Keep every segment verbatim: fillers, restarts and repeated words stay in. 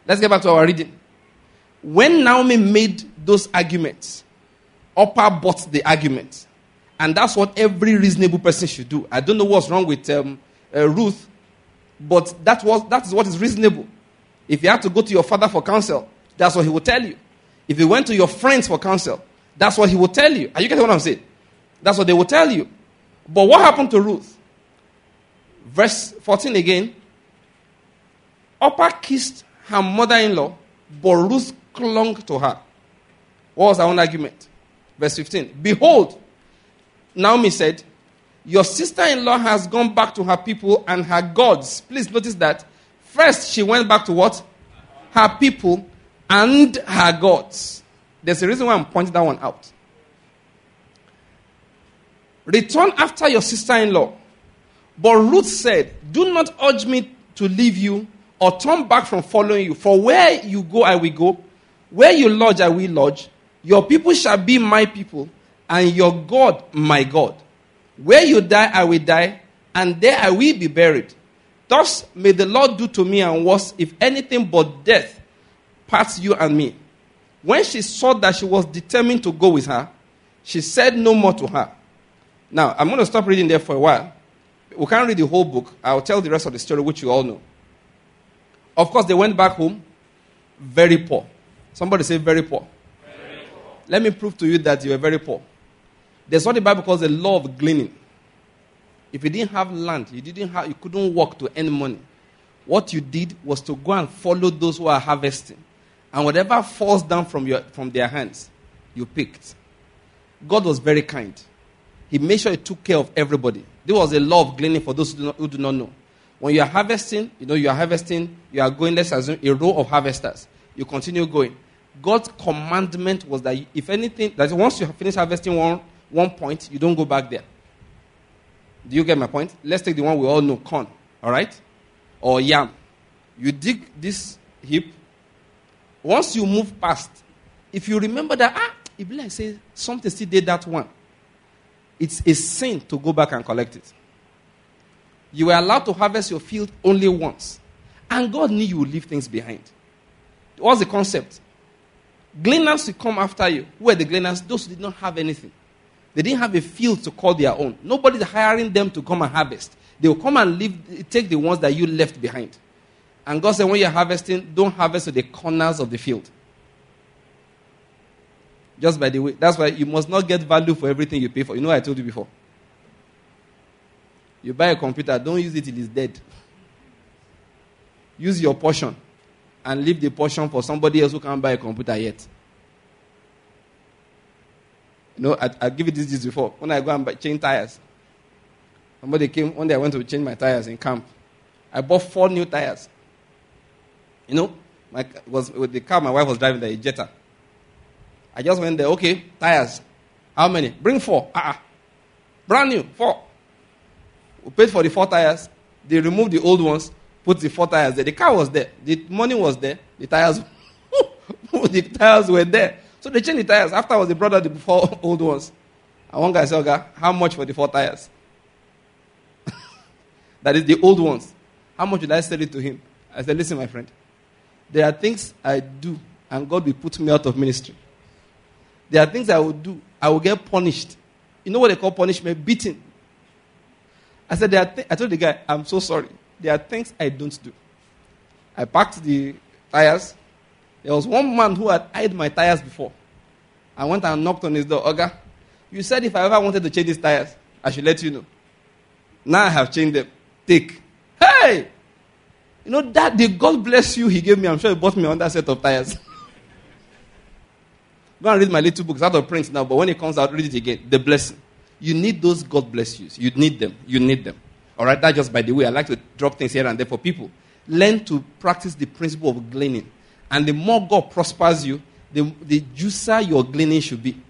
Let's get back to our reading. When Naomi made those arguments, Orpah bought the argument. And that's what every reasonable person should do. I don't know what's wrong with um, uh, Ruth, but that was that is what is reasonable. If you have to go to your father for counsel, that's what he will tell you. If you went to your friends for counsel, that's what he will tell you. Are you getting what I'm saying? That's what they will tell you. But what happened to Ruth? Verse fourteen again. Orpah kissed her mother-in-law, but Ruth clung to her. What was her own argument? Verse fifteen. Behold, Naomi said, your sister-in-law has gone back to her people and her gods. Please notice that. First, she went back to what? Her people and her gods. There's a reason why I'm pointing that one out. Return after your sister-in-law. But Ruth said, do not urge me to leave you or turn back from following you. For where you go, I will go. Where you lodge, I will lodge. Your people shall be my people, and your God my God. Where you die, I will die, and there I will be buried. Thus may the Lord do to me and worse, if anything but death parts you and me. When she saw that she was determined to go with her, she said no more to her. Now, I'm going to stop reading there for a while. We can't read the whole book. I'll tell the rest of the story, which you all know. Of course, they went back home very poor. Somebody say very poor. Very poor. Let me prove to you that you are very poor. There's what the Bible calls the law of gleaning. If you didn't have land, you didn't have, you couldn't work to earn money. What you did was to go and follow those who are harvesting. And whatever falls down from your from their hands, you picked. God was very kind. He made sure he took care of everybody. There was a law of gleaning for those who do not, who do not know. When you are harvesting, you know, you are harvesting, you are going, let's assume, a row of harvesters. You continue going. God's commandment was that if anything, that once you have finished harvesting one, one point, you don't go back there. Do you get my point? Let's take the one we all know, corn, all right? Or yam. You dig this heap. Once you move past, if you remember that, ah, it be like say something still did that one. It's a sin to go back and collect it. You were allowed to harvest your field only once. And God knew you would leave things behind. What's the concept? Gleaners will come after you. Who were the gleaners? Those who did not have anything. They didn't have a field to call their own. Nobody's hiring them to come and harvest. They will come and leave, take the ones that you left behind. And God said, when you're harvesting, don't harvest to the corners of the field. Just by the way, that's why you must not get value for everything you pay for. You know what I told you before? You buy a computer, don't use it till it's dead. Use your portion and leave the portion for somebody else who can't buy a computer yet. You know, I, I give you this, this before. When I go and buy, change tires, somebody came, one day I went to change my tires in camp. I bought four new tires. You know, my, was with the car my wife was driving, the Jetta. I just went there, okay, tires. How many? Bring four. Uh-uh. Brand new, four. We paid for the four tires. They removed the old ones, put the four tires there. The car was there. The money was there. The tires, the tires were there. So they changed the tires. Afterwards, they brought out the four old ones. And one guy said, okay, how much for the four tires? That is the old ones. How much did I sell it to him? I said, listen, my friend. There are things I do, and God will put me out of ministry. There are things I will do. I will get punished. You know what they call punishment? Beating. I said, there are th- I told the guy, I'm so sorry. There are things I don't do. I packed the tires. There was one man who had eyed my tires before. I went and knocked on his door. Oga, you said if I ever wanted to change these tires, I should let you know. Now I have changed them. Take. Hey! You know, that the God bless you he gave me. I'm sure he bought me another set of tires. Go and read my little book. It's out of print now, but when it comes out, read it again. The blessing. You need those God bless yous. You need them. You need them. All right? That's just by the way. I like to drop things here and there for people. Learn to practice the principle of gleaning. And the more God prospers you, the, the juicier your gleaning should be.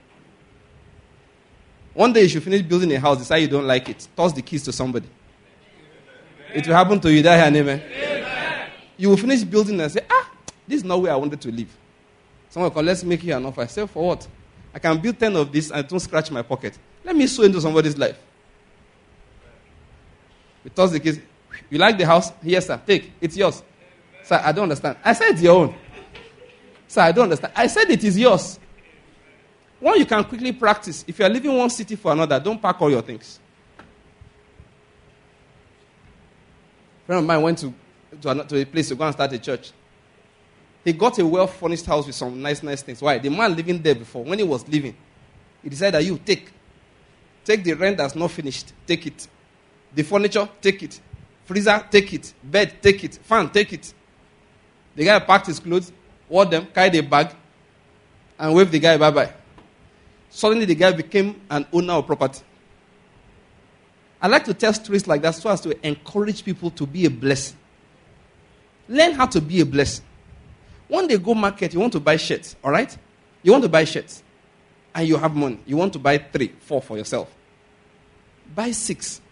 One day you should finish building a house, decide you don't like it, toss the keys to somebody. Amen. It will happen to you. That and amen. Amen. You will finish building and say, ah, this is not where I wanted to live. Someone will come, let's make you an offer. I say, for what? I can build ten of this and don't scratch my pocket. Let me sow into somebody's life. We toss the keys. You like the house? Yes, sir. Take. It's yours. Sir, I don't understand. I said it's your own. Sir, I don't understand. I said it is yours. One you can quickly practice. If you are leaving one city for another, don't pack all your things. A friend of mine went to, to, a, to a place to go and start a church. He got a well-furnished house with some nice, nice things. Why? The man living there before, when he was leaving, he decided that you take. Take the rent that's not finished. Take it. The furniture, take it. Freezer, take it. Bed, take it. Fan, take it. The guy packed his clothes, wore them, carried a bag, and waved the guy bye-bye. Suddenly the guy became an owner of property. I like to tell stories like that so as to encourage people to be a blessing. Learn how to be a blessing. One day go market, you want to buy shirts, all right? You want to buy shirts, and you have money. You want to buy three, four for yourself. Buy six.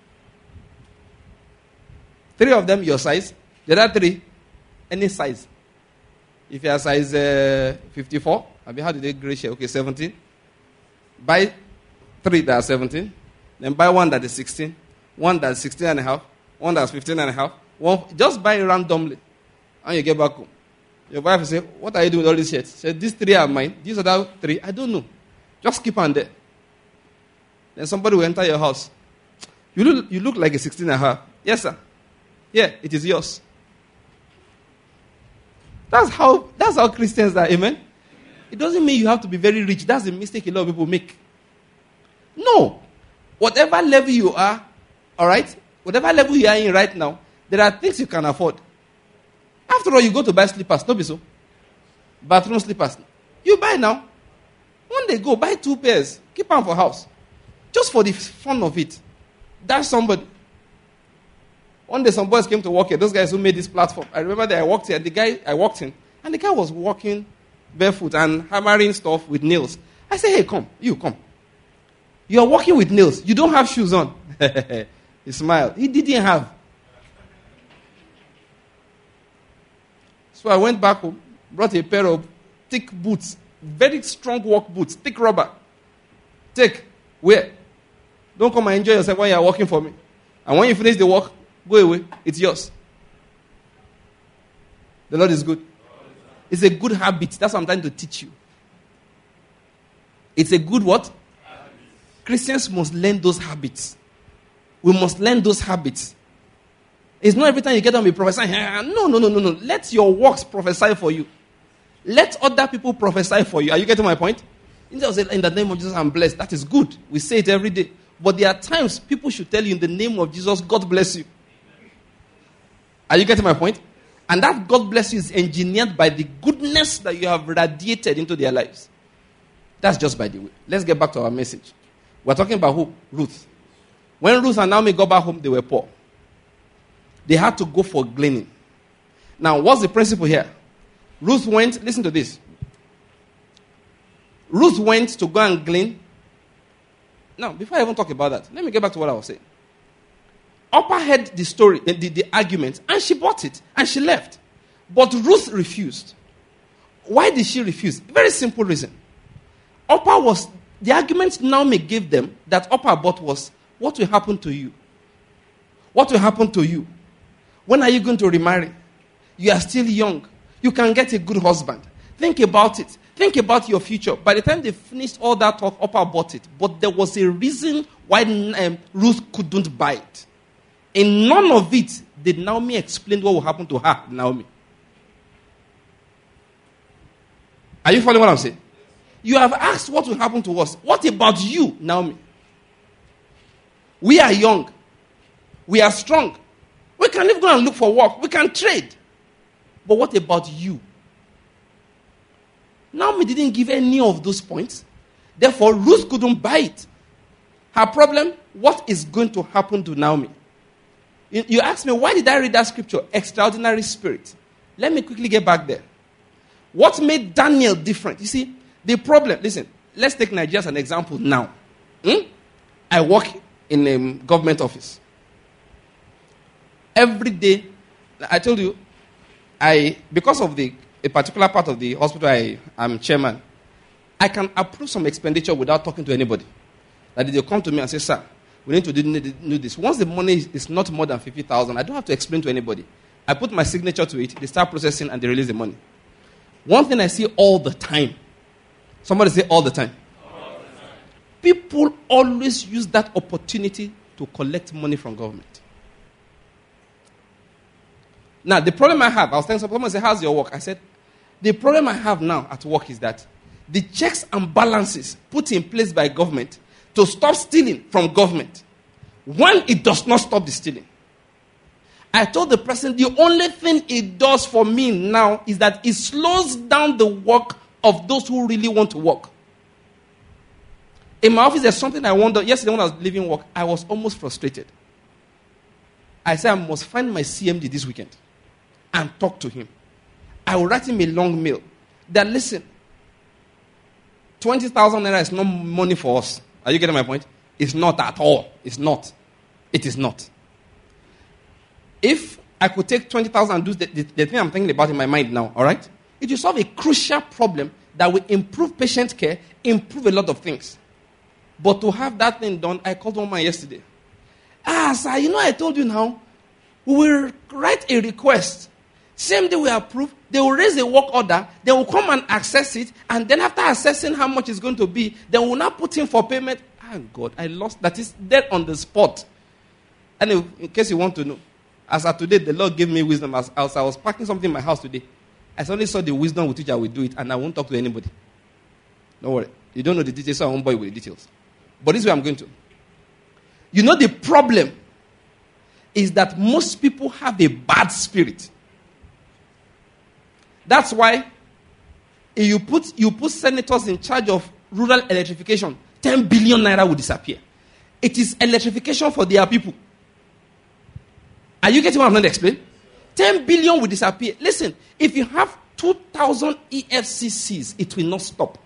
Three of them your size. The other three, any size. If you are size uh, fifty-four, I mean, how did they grade share? Okay, seventeen. Buy three that are seventeen. Then buy one that is sixteen. One that is sixteen and a half. One that is fifteen and a half. One, just buy randomly. And you get back home. Your wife will say, what are you doing with all these shirts? Say, these three are mine. These other three, I don't know. Just keep on there. Then somebody will enter your house. You look, you look like a sixteen and a half. Yes, sir. Yeah, it is yours. That's how, that's how Christians are, amen? Amen? It doesn't mean you have to be very rich. That's the mistake a lot of people make. No. Whatever level you are, all right? Whatever level you are in right now, there are things you can afford. After all, you go to buy slippers, don't be so. Bathroom slippers. You buy now. One day go, buy two pairs. Keep them for house. Just for the fun of it. That's somebody. One day some boys came to work here. Those guys who made this platform. I remember that I walked here. The guy, I walked in. And the guy was walking barefoot and hammering stuff with nails. I said, hey, come. You, come. You are walking with nails. You don't have shoes on. He smiled. He didn't have. So I went back home, brought a pair of thick boots, very strong work boots, thick rubber. Take, wear. Don't come and enjoy yourself when you are working for me. And when you finish the work, go away. It's yours. The Lord is good. It's a good habit. That's what I'm trying to teach you. It's a good what? Habit. Christians must learn those habits. We must learn those habits. It's not every time you get on be prophesying. No, no, no, no, no. Let your works prophesy for you. Let other people prophesy for you. Are you getting my point? In the name of Jesus, I'm blessed. That is good. We say it every day. But there are times people should tell you in the name of Jesus, God bless you. Are you getting my point? And that God bless you is engineered by the goodness that you have radiated into their lives. That's just by the way. Let's get back to our message. We're talking about who? Ruth. When Ruth and Naomi got back home, they were poor. They had to go for gleaning. Now, what's the principle here? Ruth went, listen to this. Ruth went to go and glean. Now, before I even talk about that, let me get back to what I was saying. Oprah heard the story, the, the, the argument, and she bought it, and she left. But Ruth refused. Why did she refuse? Very simple reason. Oprah was, the argument Naomi gave them that Oprah bought was, what will happen to you? What will happen to you? When are you going to remarry? You are still young. You can get a good husband. Think about it. Think about your future. By the time they finished all that talk, Oprah bought it. But there was a reason why um, Ruth couldn't buy it. In none of it did Naomi explain what will happen to her, Naomi. Are you following what I'm saying? You have asked what will happen to us. What about you, Naomi? We are young. We are strong. We can even go and look for work. We can trade. But what about you? Naomi didn't give any of those points. Therefore, Ruth couldn't buy it. Her problem, what is going to happen to Naomi? You, you ask me, why did I read that scripture? Extraordinary spirit. Let me quickly get back there. What made Daniel different? You see, the problem, listen, let's take Nigeria as an example now. Hmm? I work in a government office. Every day, I told you, I because of the a particular part of the hospital I am chairman, I can approve some expenditure without talking to anybody. That they'll come to me and say, sir, we need to do, do this. Once the money is not more than fifty thousand, I don't have to explain to anybody. I put my signature to it, they start processing and they release the money. One thing I see all the time, somebody say all the time. All the time. People always use that opportunity to collect money from government. Now, the problem I have, I was telling someone, say, how's your work? I said, the problem I have now at work is that the checks and balances put in place by government to stop stealing from government, one, it does not stop the stealing. I told the person the only thing it does for me now is that it slows down the work of those who really want to work. In my office, there's something I wonder. Yesterday when I was leaving work, I was almost frustrated. I said, I must find my C M D this weekend and talk to him. I will write him a long mail that, listen, twenty thousand naira is not money for us. Are you getting my point? It's not at all. It's not. It is not. If I could take twenty thousand and do the, the, the thing I'm thinking about in my mind now, all right? It will solve a crucial problem that will improve patient care, improve a lot of things. But to have that thing done, I called one man yesterday. Ah, sir, you know I told you now, we will write a request. Same day we approve, they will raise a work order, they will come and access it, and then after assessing how much it's going to be, they will now put in for payment. Ah, God, I lost. That is dead on the spot. And in case you want to know, as of today, the Lord gave me wisdom. As, as I was packing something in my house today, I suddenly saw the wisdom with which I will do it, and I won't talk to anybody. Don't worry. You don't know the details, so I won't bore you with the details. But this is where I'm going to. You know the problem is that most people have a bad spirit. That's why if you put, you put senators in charge of rural electrification, ten billion naira will disappear. It is electrification for their people. Are you getting what I'm going to explain? ten billion will disappear. Listen, if you have two thousand E F C Cs, it will not stop.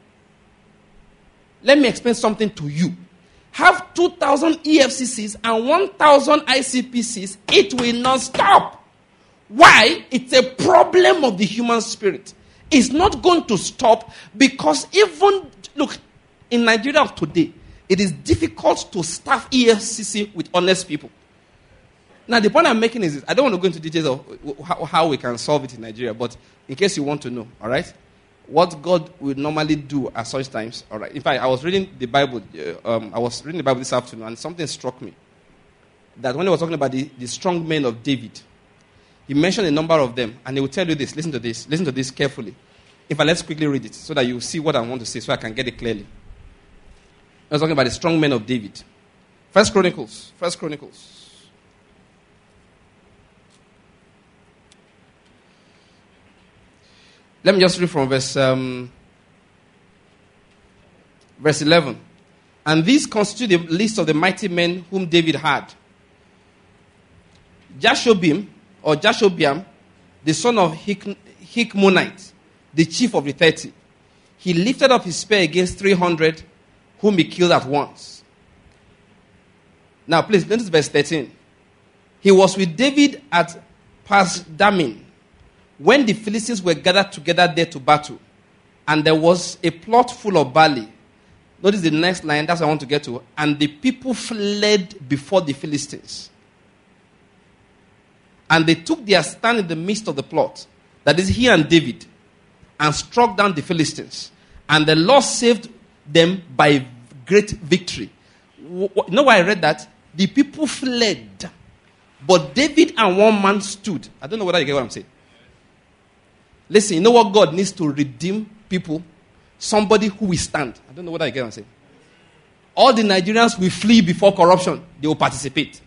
Let me explain something to you. Have two thousand E F C Cs and one thousand I C P Cs, it will not stop. Why? It's a problem of the human spirit. It's not going to stop because even, look, in Nigeria of today, it is difficult to staff E F C C with honest people. Now, the point I'm making is this. I don't want to go into details of how, how we can solve it in Nigeria, but in case you want to know, all right, what God will normally do at such times, all right. In fact, I was reading the Bible, uh, um, I was reading the Bible this afternoon, and something struck me. That when he was talking about the, the strong men of David, he mentioned a number of them, and he will tell you this. Listen to this. Listen to this carefully. In fact, let's quickly read it so that you see what I want to say so I can get it clearly. I was talking about the strong men of David. First Chronicles. First Chronicles. Let me just read from verse, um, verse eleven. And these constitute the list of the mighty men whom David had. Jashobim, or Jashobeam, the son of Hik- Hikmonite, the chief of the thirty. He lifted up his spear against three hundred, whom he killed at once. Now, please, notice verse thirteen. He was with David at Pasdammim, when the Philistines were gathered together there to battle, and there was a plot full of barley. Notice the next line, that's what I want to get to. And the people fled before the Philistines. And they took their stand in the midst of the plot, that is he and David, and struck down the Philistines. And the Lord saved them by great victory. You know why I read that? The people fled, but David and one man stood. I don't know whether you get what I'm saying. Listen, you know what God needs to redeem people? Somebody who will stand. I don't know what I get what I'm saying. All the Nigerians will flee before corruption. They will participate.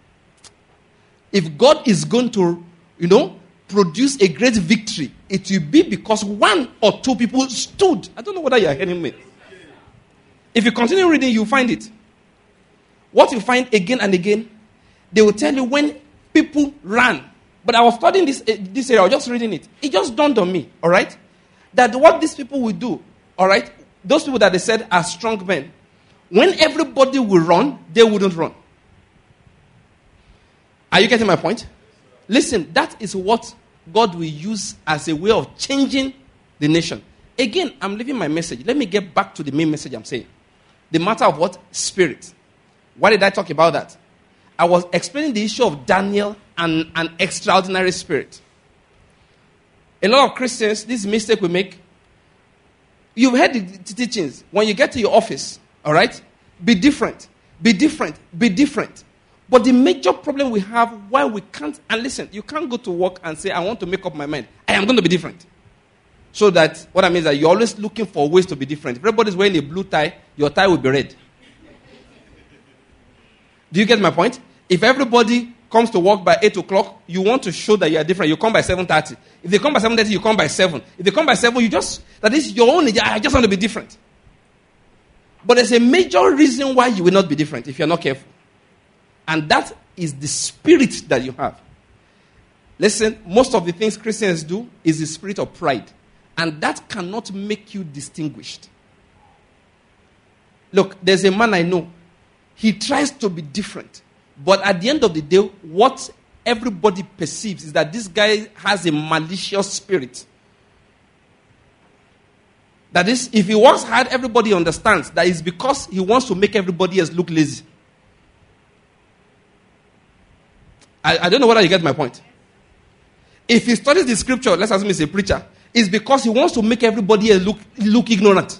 If God is going to, you know, produce a great victory, it will be because one or two people stood. I don't know whether you are hearing me. If you continue reading, you'll find it. What you find again and again, they will tell you when people ran. But I was studying this, uh, this area, I was just reading it. It just dawned on me, all right, that what these people will do, all right, those people that they said are strong men, when everybody will run, they wouldn't run. Are you getting my point? Listen, that is what God will use as a way of changing the nation. Again, I'm leaving my message. Let me get back to the main message I'm saying. The matter of what? Spirit. Why did I talk about that? I was explaining the issue of Daniel and an extraordinary spirit. A lot of Christians, this mistake we make, you've heard the teachings. When you get to your office, all right, be different, be different, be different. But the major problem we have, why we can't, and listen, you can't go to work and say, I want to make up my mind. I am going to be different. So that, what I mean is that you're always looking for ways to be different. If everybody's wearing a blue tie, your tie will be red. Do you get my point? If everybody comes to work by eight o'clock, you want to show that you are different. You come by seven thirty. If they come by seven thirty, you come by seven. If they come by seven, you just, that is your own, I just want to be different. But there's a major reason why you will not be different if you're not careful. And that is the spirit that you have. Listen, most of the things Christians do is the spirit of pride. And that cannot make you distinguished. Look, there's a man I know. He tries to be different. But at the end of the day, what everybody perceives is that this guy has a malicious spirit. That is, if he works hard, everybody understands that it's because he wants to make everybody else look lazy. I, I don't know whether you get my point. If he studies the scripture, let's assume he's a preacher, it's because he wants to make everybody else look, look ignorant.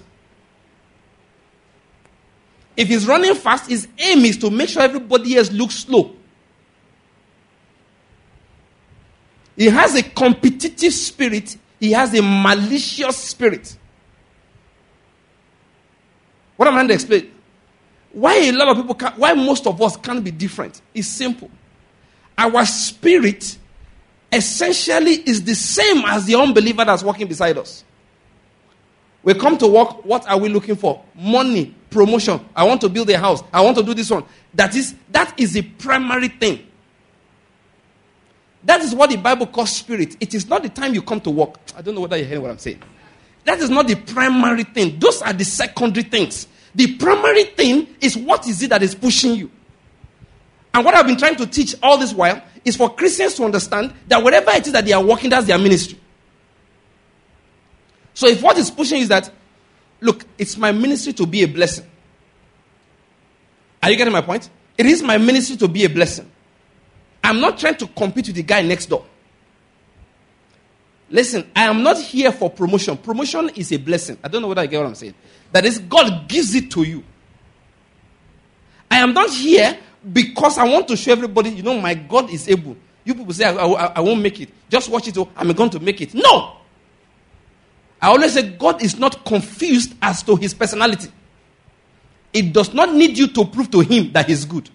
If he's running fast, his aim is to make sure everybody else looks slow. He has a competitive spirit. He has a malicious spirit. What am I trying to explain? Why a lot of people can't, why most of us can't be different? It's simple. Our spirit essentially is the same as the unbeliever that's walking beside us. We come to work, what are we looking for? Money, promotion. I want to build a house. I want to do this one. That is, that is the primary thing. That is what the Bible calls spirit. It is not the time you come to work. I don't know whether you're hearing what I'm saying. That is not the primary thing. Those are the secondary things. The primary thing is what is it that is pushing you. And what I've been trying to teach all this while is for Christians to understand that wherever it is that they are working, that's their ministry. So if what is pushing is that, look, it's my ministry to be a blessing. Are you getting my point? It is my ministry to be a blessing. I'm not trying to compete with the guy next door. Listen, I am not here for promotion. Promotion is a blessing. I don't know whether I get what I'm saying. That is, God gives it to you. I am not here because I want to show everybody, you know, my God is able. You people say, I, I, I won't make it. Just watch it. Oh, I'm going to make it. No. I always say God is not confused as to his personality. It does not need you to prove to him that he's good.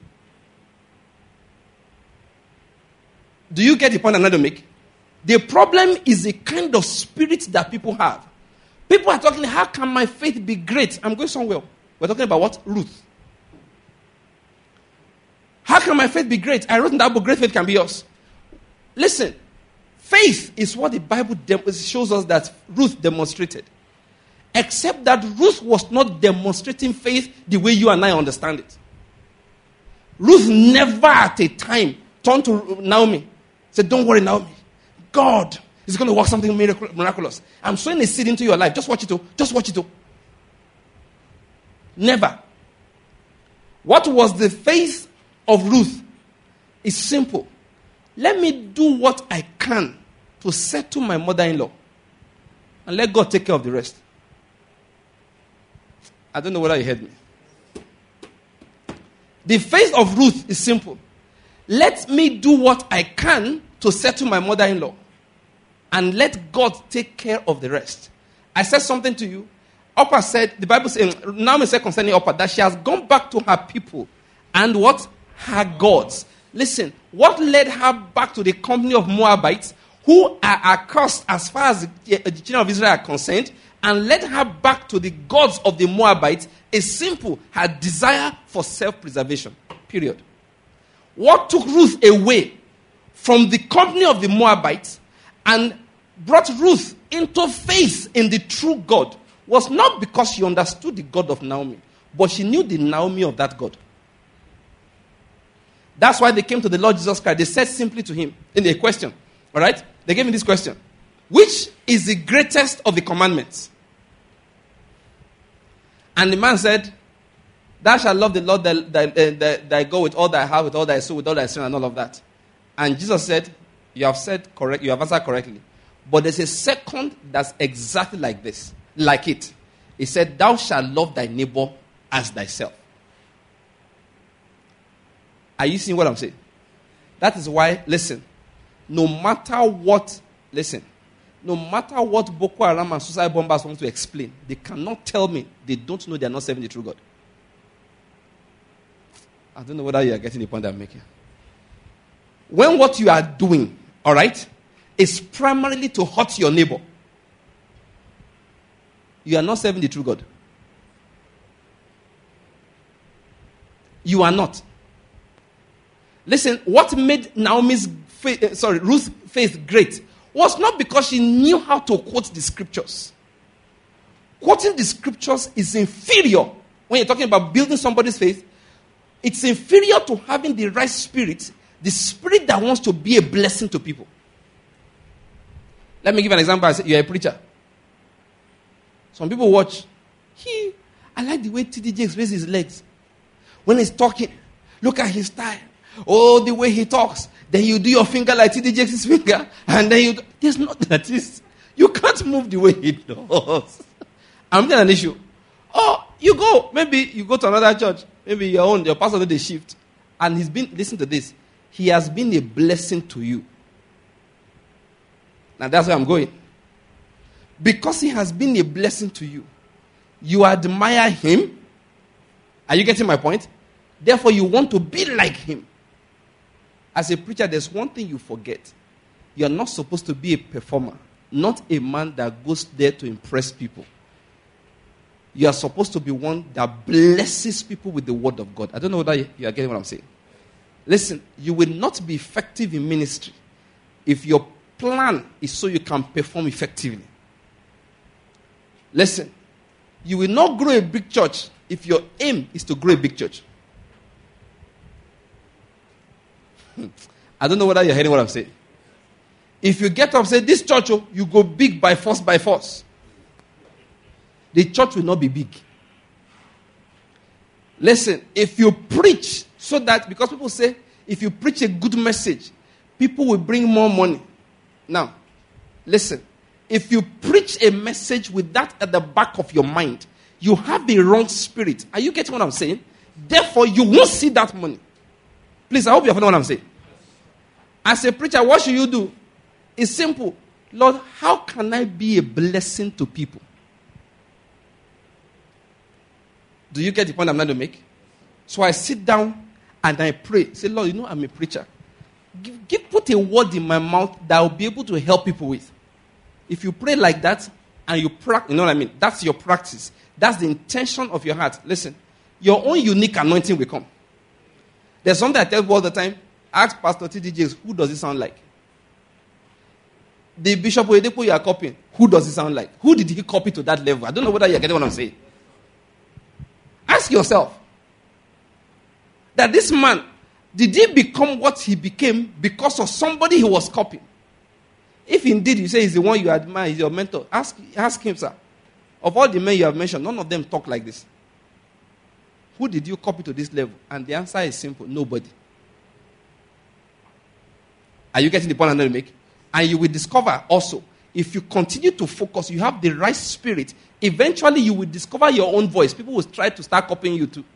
Do you get the point I'm trying to make? The problem is the kind of spirit that people have. People are talking, how can my faith be great? I'm going somewhere. We're talking about what? Ruth. How can my faith be great? I wrote in that book, Great Faith Can Be Yours. Listen, faith is what the Bible dem- shows us that Ruth demonstrated. Except that Ruth was not demonstrating faith the way you and I understand it. Ruth never at a time turned to Naomi, said, don't worry, Naomi. God is going to work something miraculous. I'm sowing a seed into your life. Just watch it. Oh. Just watch it. Oh. Never. What was the faith of Ruth? It's simple. Let me do what I can to settle my mother-in-law. And let God take care of the rest. I don't know whether you heard me. The faith of Ruth is simple. Let me do what I can to settle my mother-in-law. And let God take care of the rest. I said something to you. Oprah said, the Bible says, Naomi said concerning Oprah, that she has gone back to her people and what? Her gods. Listen, what led her back to the company of Moabites, who are accursed as far as the, the children of Israel are concerned, and led her back to the gods of the Moabites, is simple, her desire for self-preservation. Period. What took Ruth away from the company of the Moabites and brought Ruth into faith in the true God was not because she understood the God of Naomi, but she knew the Naomi of that God. That's why they came to the Lord Jesus Christ. They said simply to him in a question. All right? They gave him this question. Which is the greatest of the commandments? And the man said, Thou shalt love the Lord thy, thy, uh, thy, thy God with all thy heart, with all thy soul, with all thy strength, and all of that. And Jesus said, you have said correct, you have answered correctly. But there's a second that's exactly like this, like it. He said, thou shalt love thy neighbor as thyself. Are you seeing what I'm saying? That is why, listen, no matter what, listen, no matter what Boko Haram and suicide bombers want to explain, they cannot tell me they don't know they are not serving the true God. I don't know whether you are getting the point I'm making. When what you are doing, all right, is primarily to hurt your neighbor, you are not serving the true God. You are not. Listen, what made Naomi's faith, sorry, Ruth's faith great was not because she knew how to quote the scriptures. Quoting the scriptures is inferior when you're talking about building somebody's faith. It's inferior to having the right spirit, the spirit that wants to be a blessing to people. Let me give an example. I say, you're a preacher. Some people watch. He, I like the way T D J expresses his legs. When he's talking, look at his style. Oh, the way he talks. Then you do your finger like T D Jakes' finger. And then you do, there's not that is. You can't move the way he does. I'm there an issue. Oh, you go. Maybe you go to another church. Maybe your own, your pastor did the shift. And he's been, listen to this. He has been a blessing to you. Now that's where I'm going. Because he has been a blessing to you, you admire him. Are you getting my point? Therefore, you want to be like him. As a preacher, there's one thing you forget. You are not supposed to be a performer, not a man that goes there to impress people. You are supposed to be one that blesses people with the word of God. I don't know whether you are getting what I'm saying. Listen, you will not be effective in ministry if your plan is so you can perform effectively. Listen, you will not grow a big church if your aim is to grow a big church. I don't know whether you're hearing what I'm saying. If you get up and say, this church, oh, you go big by force, by force. The church will not be big. Listen, if you preach so that, because people say, if you preach a good message, people will bring more money. Now, listen, if you preach a message with that at the back of your mind, you have the wrong spirit. Are you getting what I'm saying? Therefore, you won't see that money. Please, I hope you're following what I'm saying. As a preacher, what should you do? It's simple. Lord, how can I be a blessing to people? Do you get the point I'm trying to make? So I sit down and I pray. Say, Lord, you know I'm a preacher. Give, give, put a word in my mouth that I'll be able to help people with. If you pray like that and you practice, you know what I mean? That's your practice. That's the intention of your heart. Listen, your own unique anointing will come. There's something I tell people all the time. Ask Pastor T D Jakes, who does it sound like? The Bishop Oyedepo you are copying, who does it sound like? Who did he copy to that level? I don't know whether you're getting what I'm saying. Ask yourself. That this man, did he become what he became because of somebody he was copying? If indeed you say he's the one you admire, he's your mentor, ask, ask him, sir. Of all the men you have mentioned, none of them talk like this. Who did you copy to this level? And the answer is simple, nobody. Are you getting the point I'm going to make? And you will discover also, if you continue to focus, you have the right spirit, eventually you will discover your own voice. People will try to start copying you too.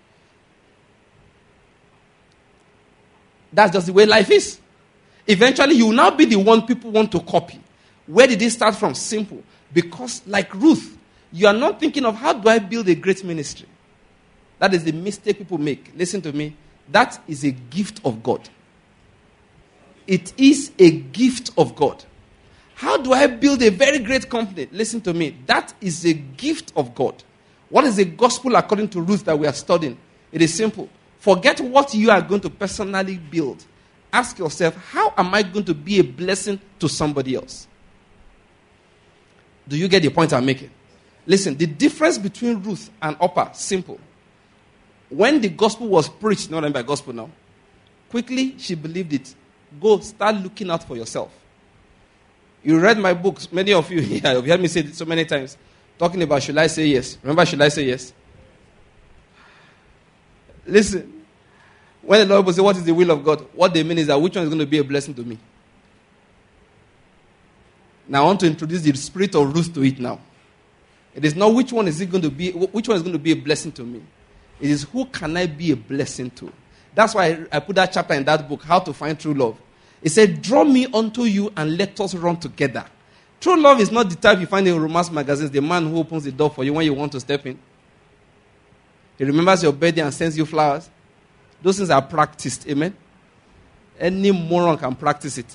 That's just the way life is. Eventually you will now be the one people want to copy. Where did it start from? Simple. Because like Ruth, you are not thinking of how do I build a great ministry. That is the mistake people make. Listen to me. That is a gift of God. It is a gift of God. How do I build a very great company? Listen to me. That is a gift of God. What is the gospel according to Ruth that we are studying? It is simple. Forget what you are going to personally build. Ask yourself, how am I going to be a blessing to somebody else? Do you get the point I'm making? Listen, the difference between Ruth and Orpah, simple. When the gospel was preached, not by gospel now, quickly she believed it. Go start looking out for yourself. You read my books, many of you here, you've heard me say it so many times, talking about should I say yes. Remember, should I say yes? Listen, when the Lord will say, what is the will of God? What they mean is that which one is going to be a blessing to me? Now I want to introduce the spirit of Ruth to it now. It is not which one is it going to be, which one is going to be a blessing to me. It is who can I be a blessing to? That's why I, I put that chapter in that book, How to Find True Love. It said, draw me unto you and let us run together. True love is not the type you find in romance magazines, the man who opens the door for you when you want to step in. He remembers your birthday and sends you flowers. Those things are practiced, amen? Any moron can practice it.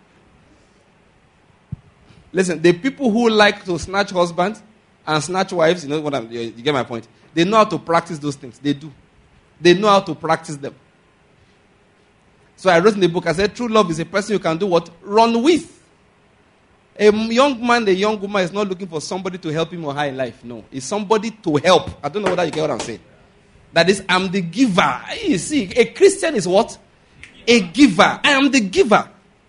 Listen, the people who like to snatch husbands and snatch wives, you know what I'm, you get my point? They know how to practice those things. They do. They know how to practice them. So I wrote in the book, I said, true love is a person you can do what? Run with. A young man, a young woman is not looking for somebody to help him or her in life. No. It's somebody to help. I don't know whether you get what I'm saying. That is, I'm the giver. You see, a Christian is what? A giver. I am the giver.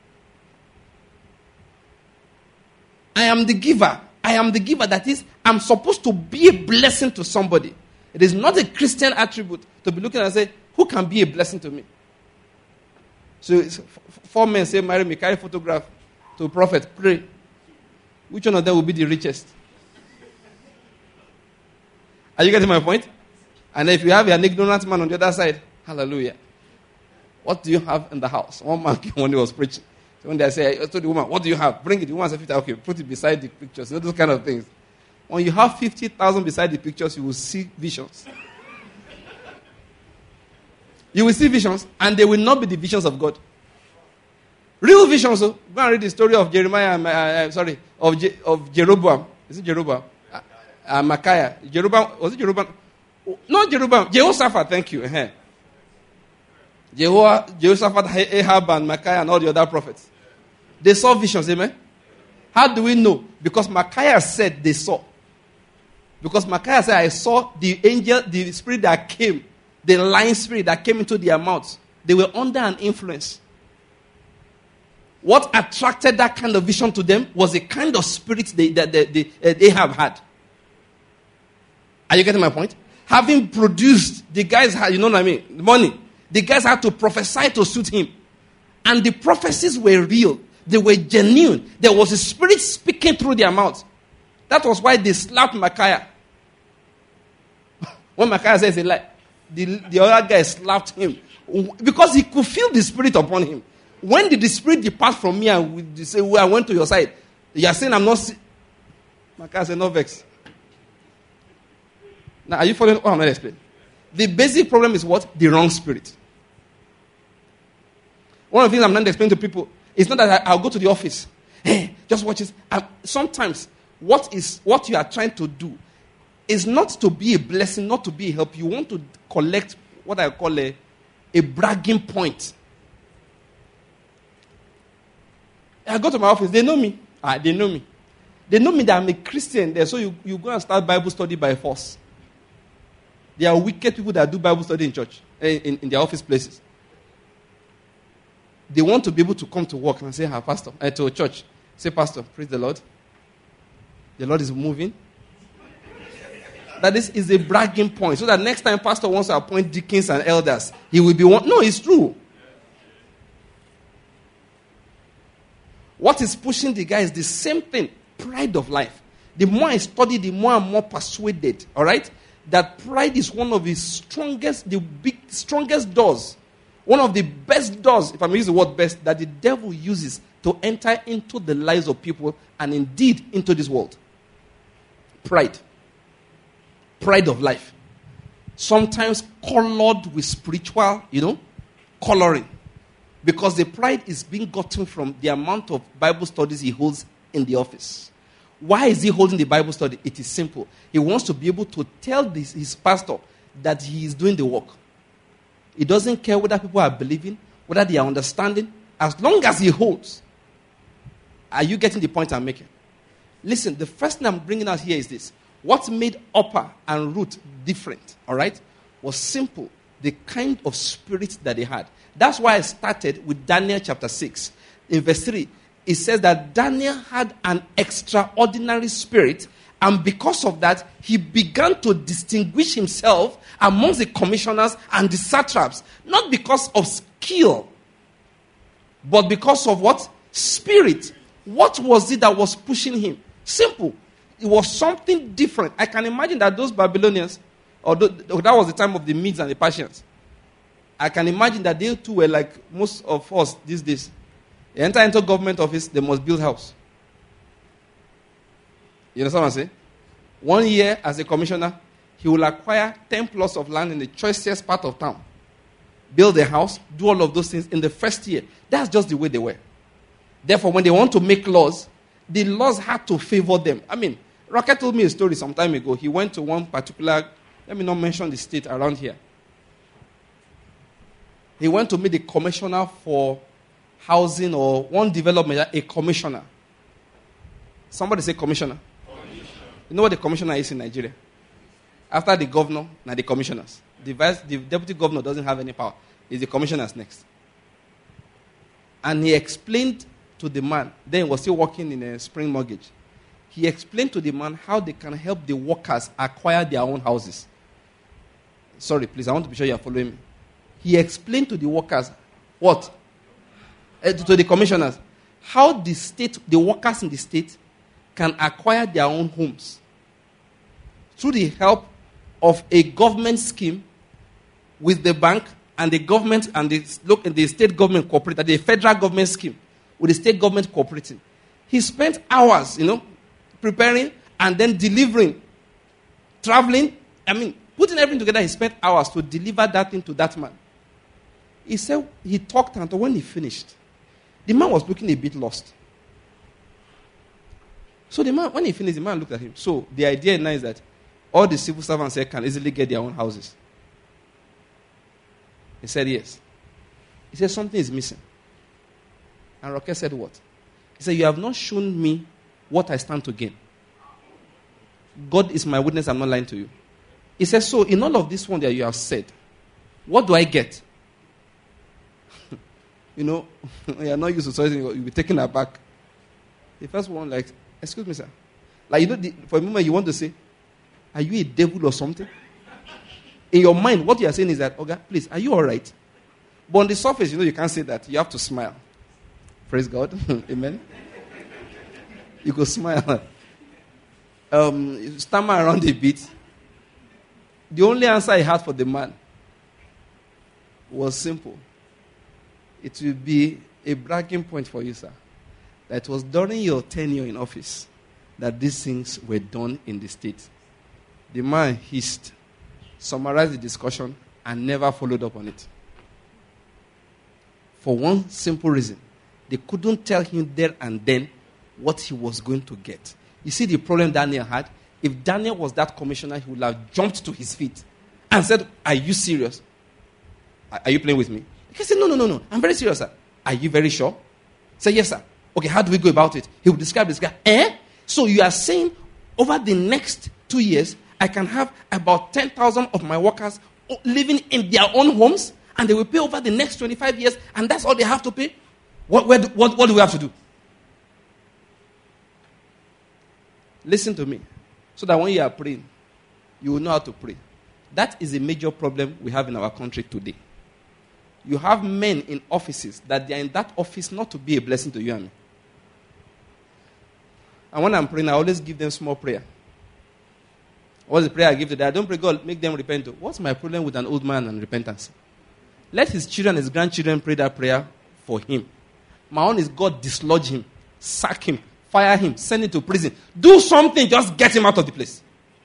I am the giver. I am the giver. That is, I'm supposed to be a blessing to somebody. It is not a Christian attribute to be looking and say, who can be a blessing to me? So four men say, marry me, carry photograph to a prophet, pray. Which one of them will be the richest? Are you getting my point? And if you have an ignorant man on the other side, hallelujah. What do you have in the house? One man came when he was preaching. So when they say, I told the woman, what do you have? Bring it. The woman said, okay, put it beside the pictures. You know, those kind of things. When you have fifty thousand beside the pictures, you will see visions. You will see visions, and they will not be the visions of God. Real visions. So go and read the story of Jeremiah. Uh, uh, sorry, of Je- of Jeroboam. Is it Jeroboam? Uh, uh, Micaiah. Jeroboam. Was it Jeroboam? Oh, not Jeroboam. Jehoshaphat. Thank you. Uh-huh. Jeho- Jehoshaphat, Ahab, and Micaiah, and all the other prophets. They saw visions. Amen. How do we know? Because Micaiah said they saw. Because Micaiah said, I saw the angel, the spirit that came, the lying spirit that came into their mouths. They were under an influence. What attracted that kind of vision to them was a kind of spirit they, that they, they, uh, they have had. Are you getting my point? Having produced, the guys had, you know what I mean, money. The guys had to prophesy to suit him. And the prophecies were real. They were genuine. There was a spirit speaking through their mouths. That was why they slapped Micaiah. When Micaiah says a lie, the, the other guy slapped him. Because he could feel the spirit upon him. When did the spirit depart from me and say, well, I went to your side? You are saying I'm not... Si-. Micaiah said, no vex. Now, are you following what I'm going to explain? The basic problem is what? The wrong spirit. One of the things I'm going to explain to people is not that I'll go to the office. Hey, just watch this. I'm, sometimes what is what you are trying to do is not to be a blessing, not to be a help. You want to collect what I call a, a bragging point. I go to my office. They know me. Ah, they know me. They know me that I'm a Christian there. So you, you go and start Bible study by force. There are wicked people that do Bible study in church, in, in their office places. They want to be able to come to work and say, "Hi, pastor," uh, to a church. Say, "Pastor, praise the Lord. The Lord is moving." That this is a bragging point. So that next time pastor wants to appoint deacons and elders, he will be one. No, it's true. What is pushing the guy is the same thing. Pride of life. The more I study, the more I'm more persuaded. All right? That pride is one of the strongest, the big, strongest doors. One of the best doors, if I'm using the word best, that the devil uses to enter into the lives of people and indeed into this world. Pride. Pride of life. Sometimes colored with spiritual, you know, coloring. Because the pride is being gotten from the amount of Bible studies he holds in the office. Why is he holding the Bible study? It is simple. He wants to be able to tell this, his pastor that he is doing the work. He doesn't care whether people are believing, whether they are understanding, as long as he holds. Are you getting the point I'm making? Listen, the first thing I'm bringing out here is this. What made Upper and Ruth different, all right, was simple. The kind of spirit that they had. That's why I started with Daniel chapter six. In verse three, it says that Daniel had an extraordinary spirit And because of that, he began to distinguish himself amongst the commissioners and the satraps. Not because of skill, but because of what? Spirit. What was it that was pushing him? Simple. It was something different. I can imagine that those Babylonians, or th- that was the time of the Medes and the Persians. I can imagine that they too were like most of us these days. They enter into government office, they must build house. You understand what I'm saying? One year as a commissioner, he will acquire ten plots of land in the choicest part of town. Build a house, do all of those things in the first year. That's just the way they were. Therefore, when they want to make laws, the laws had to favor them. I mean, Rocket told me a story some time ago. He went to one particular, let me not mention the state around here. He went to meet the commissioner for housing or one development, a commissioner. Somebody say commissioner. Commissioner. You know what the commissioner is in Nigeria? After the governor, now the commissioners. The vice, the deputy governor doesn't have any power. It's the commissioners next. And he explained to the man, then he was still working in a Spring Mortgage. He explained to the man how they can help the workers acquire their own houses. Sorry, please, I want to be sure you are following me. He explained to the workers, what? Uh, to, to the commissioners, how the state, the workers in the state can acquire their own homes through the help of a government scheme with the bank and the government and the, look, the state government cooperating, the federal government scheme with the state government cooperating. He spent hours, you know, preparing and then delivering, traveling. I mean, putting everything together, he spent hours to deliver that thing to that man. He said he talked until when he finished, the man was looking a bit lost. So the man, when he finished, the man looked at him. So the idea now is that all the civil servants here can easily get their own houses. He said yes. He said something is missing. And Roque said what? He said, you have not shown me what I stand to gain. God is my witness, I'm not lying to you. He said, so in all of this one that you have said, what do I get? You know, you are not used to something, you'll be taken aback. The first one, like, excuse me, sir. Like, you know, the, for a moment you want to say, are you a devil or something? In your mind, what you are saying is that, okay, please, are you all right? But on the surface, you know, you can't say that. You have to smile. Praise God. Amen. You go smile. Um, you stammer around a bit. The only answer I had for the man was simple. It will be a bragging point for you, sir. That it was during your tenure in office that these things were done in the state. The man hissed, summarized the discussion, and never followed up on it. For one simple reason. They couldn't tell him there and then what he was going to get. You see the problem Daniel had? If Daniel was that commissioner, he would have jumped to his feet and said, are you serious? Are you playing with me? He said, no, no, no, no. I'm very serious, sir. Are you very sure? Say, yes, sir. Okay, how do we go about it? He would describe this guy. Eh? So you are saying over the next two years, I can have about ten thousand of my workers living in their own homes, and they will pay over the next twenty-five years, and that's all they have to pay? What, where do, what, what do we have to do? Listen to me. So that when you are praying, you will know how to pray. That is a major problem we have in our country today. You have men in offices that they are in that office not to be a blessing to you and me. And when I'm praying, I always give them small prayer. What's the prayer I give to them? I don't pray, God, make them repent. What's my problem with an old man and repentance? Let his children, his grandchildren pray that prayer for him. My own is God dislodge him, sack him, fire him, send him to prison. Do something, just get him out of the place.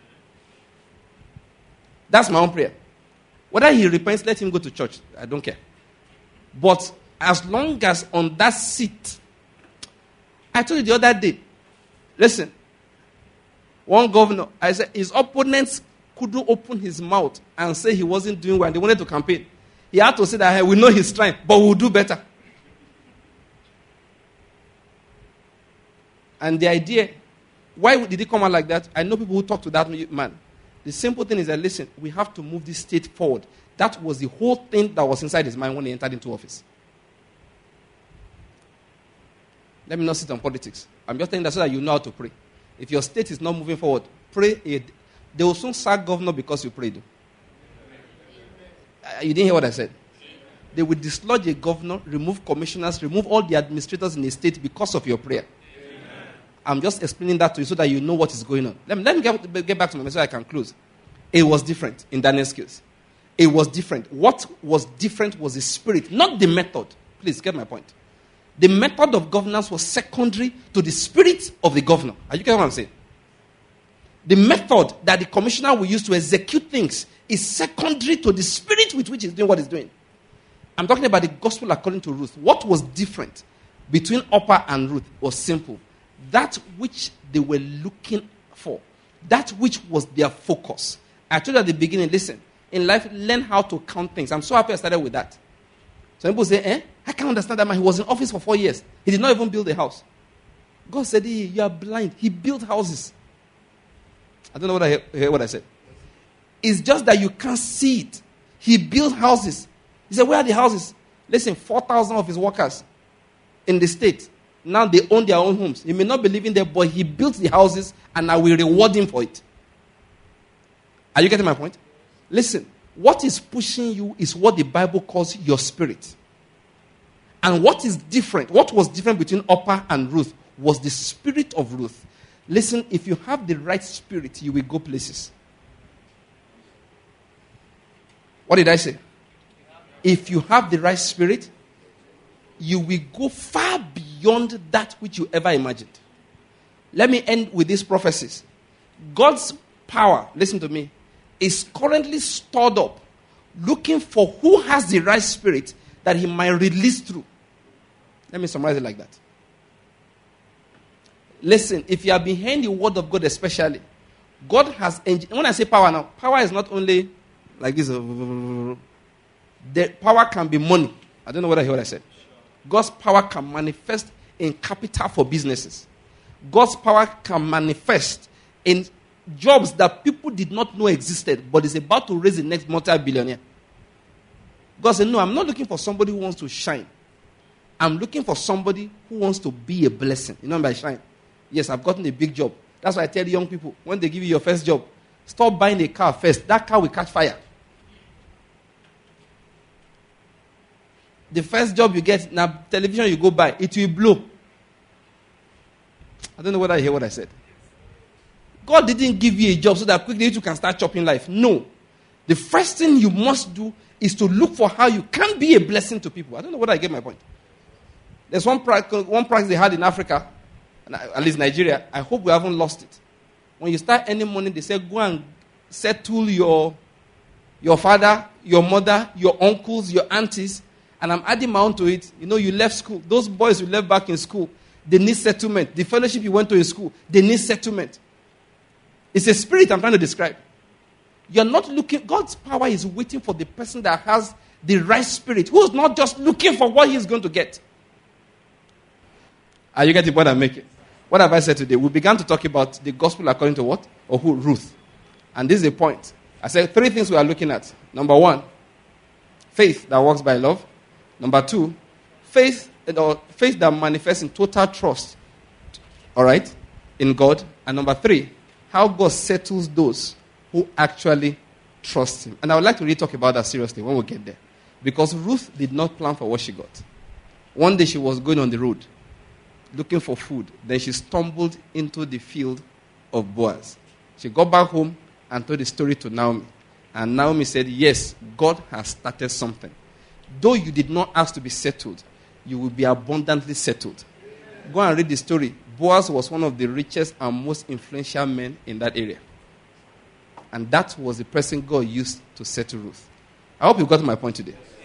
That's my own prayer. Whether he repents, let him go to church. I don't care. But as long as on that seat, I told you the other day, listen, one governor, I said his opponents couldn't open his mouth and say he wasn't doing well. They wanted to campaign. He had to say that, hey, we know he's trying, but we'll do better. And the idea, why did he come out like that? I know people who talk to that man. The simple thing is that, listen, we have to move this state forward. That was the whole thing that was inside his mind when he entered into office. Let me not sit on politics. I'm just telling that so that you know how to pray. If your state is not moving forward, pray. A, they will soon sack governor because you prayed. Uh, you didn't hear what I said? They will dislodge a governor, remove commissioners, remove all the administrators in the state because of your prayer. Amen. I'm just explaining that to you so that you know what is going on. Let me, let me get, get back to my message so I can close. It was different in Daniel's case. It was different. What was different was the spirit, not the method. Please get my point. The method of governance was secondary to the spirit of the governor. Are you getting what I'm saying? The method that the commissioner will use to execute things is secondary to the spirit with which he's doing what he's doing. I'm talking about the gospel according to Ruth. What was different between Orpah and Ruth was simple. That which they were looking for. That which was their focus. I told you at the beginning, listen, in life, learn how to count things. I'm so happy I started with that. Some people say, eh, I can't understand that man. He was in office for four years. He did not even build a house. God said, hey, you are blind. He built houses. I don't know what I hear what I said. It's just that you can't see it. He built houses. He said, where are the houses? Listen, four thousand of his workers in the state, now they own their own homes. He may not be living there, but he built the houses and I will reward him for it. Are you getting my point? Listen, what is pushing you is what the Bible calls your spirit. And what is different, what was different between Orpah and Ruth was the spirit of Ruth. Listen, if you have the right spirit, you will go places. What did I say? If you have the right spirit, you will go far beyond that which you ever imagined. Let me end with these prophecies. God's power, listen to me, is currently stored up, looking for who has the right spirit that he might release through. Let me summarize it like that. Listen, if you are behind the word of God especially, God has, when I say power now, power is not only like this. The power can be money. I don't know whether you heard what I said. God's power can manifest in capital for businesses. God's power can manifest in jobs that people did not know existed, but is about to raise the next multi-billionaire. God said, no, I'm not looking for somebody who wants to shine. I'm looking for somebody who wants to be a blessing. You know by shine? Yes, I've gotten a big job. That's why I tell young people, when they give you your first job, stop buying a car first. That car will catch fire. The first job you get, now television you go buy, it will blow. I don't know whether I hear what I said. God didn't give you a job so that quickly you can start chopping life. No. The first thing you must do is to look for how you can be a blessing to people. I don't know whether I get my point. There's one practice, one practice they had in Africa, at least Nigeria. I hope we haven't lost it. When you start earning money, they say, go and settle your, your father, your mother, your uncles, your aunties. And I'm adding my own to it. You know, you left school. Those boys you left back in school, they need settlement. The fellowship you went to in school, they need settlement. It's a spirit I'm trying to describe. You're not looking, God's power is waiting for the person that has the right spirit, who's not just looking for what he's going to get. Are you getting what I'm making? What have I said today? We began to talk about the gospel according to what? Or who? Ruth. And this is a point. I said three things we are looking at. Number one, faith that works by love. Number two, faith, or faith that manifests in total trust, all right, in God. And number three, how God settles those who actually trust him. And I would like to really talk about that seriously when we get there. Because Ruth did not plan for what she got. One day she was going on the road, looking for food. Then she stumbled into the field of Boaz. She got back home and told the story to Naomi. And Naomi said, yes, God has started something. Though you did not ask to be settled, you will be abundantly settled. Go and read the story. Boaz was one of the richest and most influential men in that area. And that was the person God used to settle Ruth. I hope you got my point today.